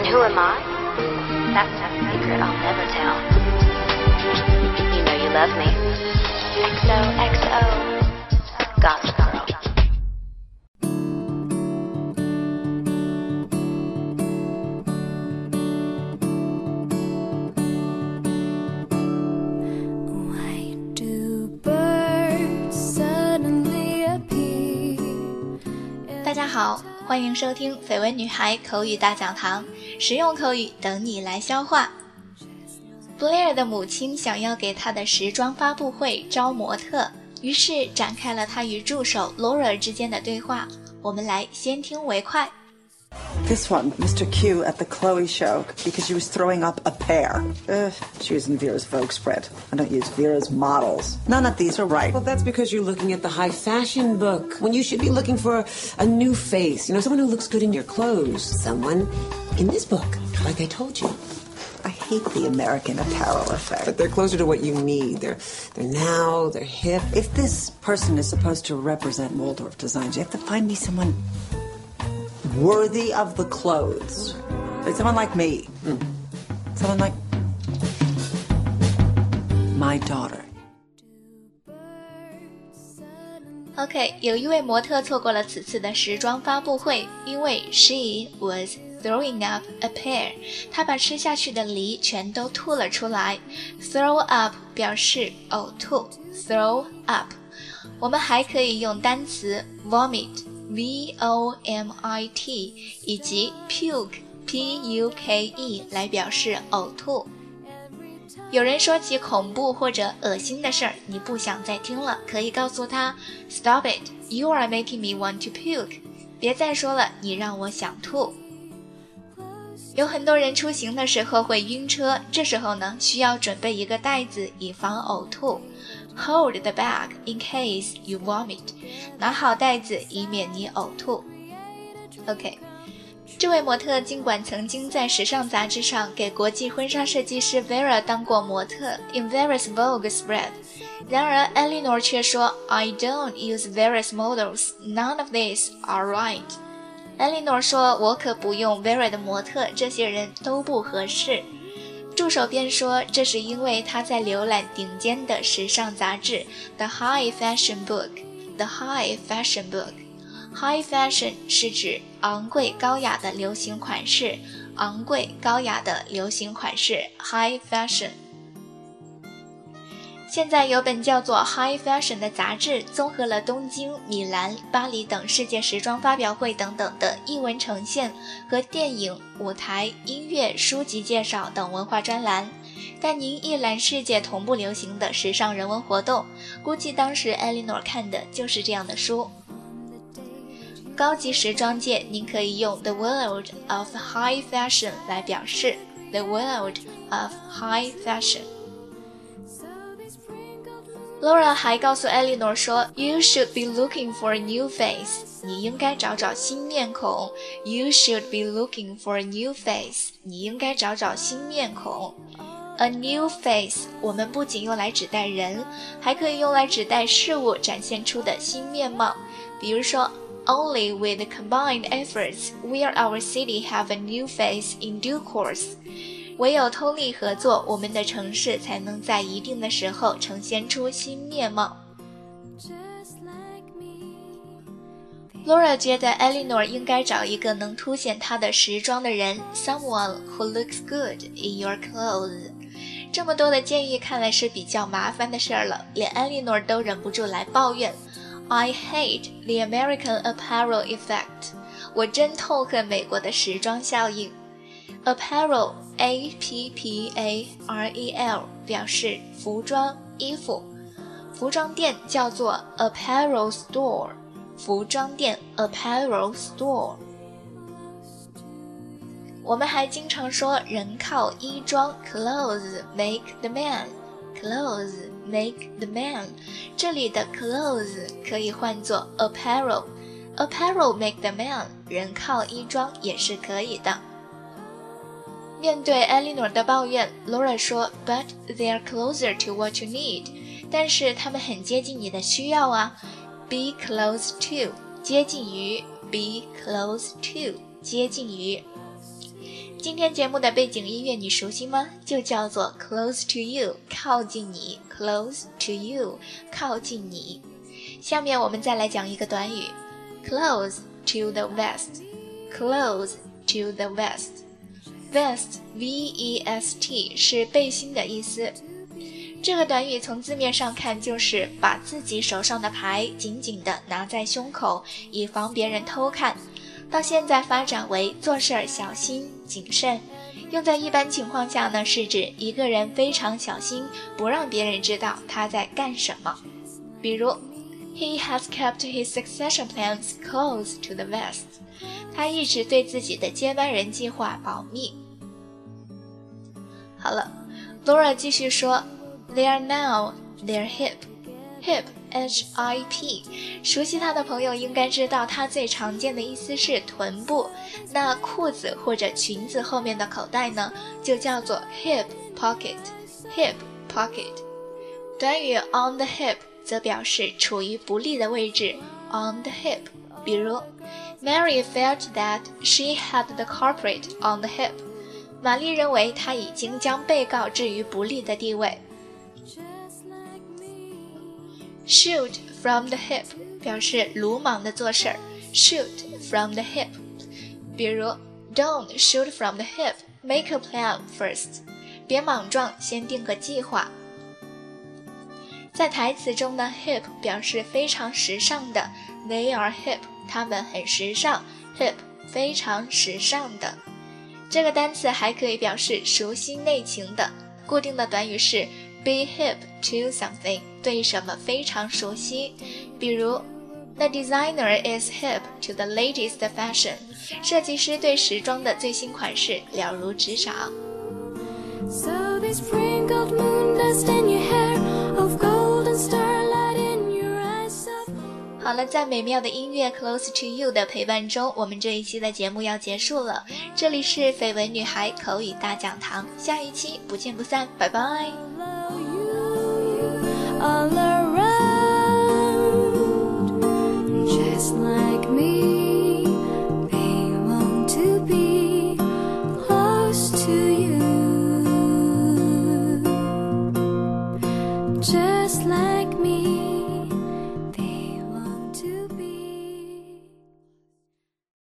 who am I? That's a secret I'll never tell. You know you love me. XOXO. Gossip Girl. 大家好，欢迎收听绯闻女孩口语大讲堂，实用口语等你来消化。Blair 的母亲想要给她的时装发布会招模特，于是展开了她与助手 Laura 之间的对话。我们来先听为快。 This one, Mr. Q at the Chloe show, because she was throwing up a pear. She was in Vera's Vogue spread. I don't use Vera's models. None of these are right. Well, that's because you're looking at the high fashion book, when you should be looking for a new face. You know, someone who looks good in your clothes. Someone in this book, like I told you. I hate the American apparel effect. But they're closer to what you need. They're now, they're hip. If this person is supposed to represent Waldorf Designs, you have to find me someone worthy of the clothes. Like someone like me. Someone like my daughter. OK， 有一位模特错过了此次的时装发布会，因为 she was throwing up a pear， 她把吃下去的梨全都吐了出来。Throw up 表示呕吐 ，throw up。我们还可以用单词 vomit。VOMIT 以及 puke 来表示呕吐。有人说起恐怖或者恶心的事儿，你不想再听了，可以告诉他 Stop it, you are making me want to puke。 别再说了，你让我想吐。有很多人出行的时候会晕车，这时候呢，需要准备一个袋子以防呕吐。Hold the bag in case you vomit。 拿好袋子以免你呕吐。 OK， 这位模特尽管曾经在时尚杂志上给国际婚纱设计师 Vera 当过模特 in Vera's Vogue spread， 然而 Eleanor 却说 I don't use Vera's models, none of these are right。 Eleanor 说我可不用 Vera 的模特，这些人都不合适。助手便说这是因为他在浏览顶尖的时尚杂志 The High Fashion Book。The High Fashion Book。High fashion 是指昂贵高雅的流行款式，昂贵高雅的流行款式 High fashion。 现在有本叫做 High Fashion 的杂志，综合了东京、米兰、巴黎等世界时装发表会等等的艺文呈现和电影、舞台、音乐、书籍介绍等文化专栏，带您一览世界同步流行的时尚人文活动。估计当时 Eleanor 看的就是这样的书。高级时装界，您可以用 The World of High Fashion 来表示 The World of High Fashion。 Laura 还告诉 Eleanor 说 You should be looking for a new face， 你应该找找新面孔。 You should be looking for a new face， 你应该找找新面孔。 A new face 我们不仅用来指代人，还可以用来指代事物展现出的新面貌。比如说Only with combined efforts will our city have a new face in due course。 唯有通力合作，我们的城市才能在一定的时候呈现出新面貌。Laura 觉得 Eleanor 应该找一个能凸显她的时装的人 Someone who looks good in your clothes。 这么多的建议看来是比较麻烦的事儿了，连 Eleanor 都忍不住来抱怨I hate the American apparel effect。 我真痛恨美国的时装效应。 Apparel A-P-P-A-R-E-L 表示服装、衣服。服装店叫做 apparel store。 服装店 apparel store。 我们还经常说人靠衣装 Clothes make the man。Clothes make the man， 这里的 clothes 可以换作 apparel。Apparel make the man， 人靠衣装也是可以的。面对 Eleanor 的抱怨 Laura 说 But they are closer to what you need， 但是他们很接近你的需要啊。Be close to 接近于 Be close to 接近于。 今天节目的背景音乐你熟悉吗？就叫做 Close to You， 靠近你 Close to You， 靠近你。下面我们再来讲一个短语 Close to the West， Close to the West， Vest V-E-S-T 是背心的意思。这个短语从字面上看就是把自己手上的牌紧紧地拿在胸口，以防别人偷看。到现在发展为做事儿小心谨慎，用在一般情况下呢，是指一个人非常小心，不让别人知道他在干什么。比如 He has kept his succession plans close to the vest， 他一直对自己的接班人计划保密。好了， Laura 继续说They are now, they're hip. Hip, H-I-P. 熟悉它的朋友应该知道它最常见的意思是臀部，那裤子或者裙子后面的口袋呢，就叫做 hip pocket. Hip pocket. 短语 on the hip 则表示处于不利的位置 on the hip. 比如 Mary felt that she had the culprit on the hip. 玛丽认为她已经将被告置于不利的地位。Shoot from the hip 表示鲁莽的做事儿 Shoot from the hip 比如 Don't shoot from the hip Make a plan first 别莽撞，先定个计划。在台词中呢 hip 表示非常时尚的 They are hip 他们很时尚 Hip 非常时尚的。这个单词还可以表示熟悉内情的，固定的短语是Be hip to something 对什么非常熟悉。比如 The designer is hip to the latest fashion 设计师对时装的最新款式了如指掌。 So they sprinkled moon dust in your hair of golden starlight in your eyes of... 好了，在美妙的音乐 Close to You 的陪伴中，我们这一期的节目要结束了。这里是绯闻女孩口语大讲堂，下一期不见不散，拜拜。 I'll